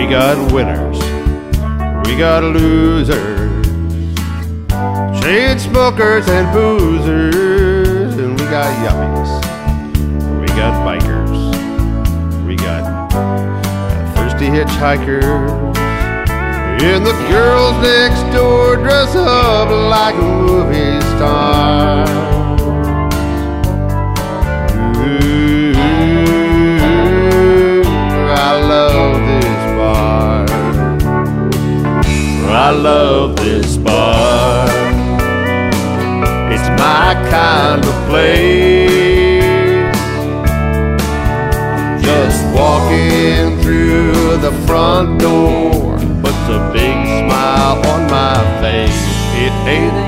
We got winners, we got losers, chain smokers and boozers, and we got yuppies, we got bikers, we got thirsty hitchhikers, and the girls next door dress up like movie stars. Ooh, I love this bar. I love this bar. It's my kind of place. Just walking through the front door puts a big smile on my face. It ain't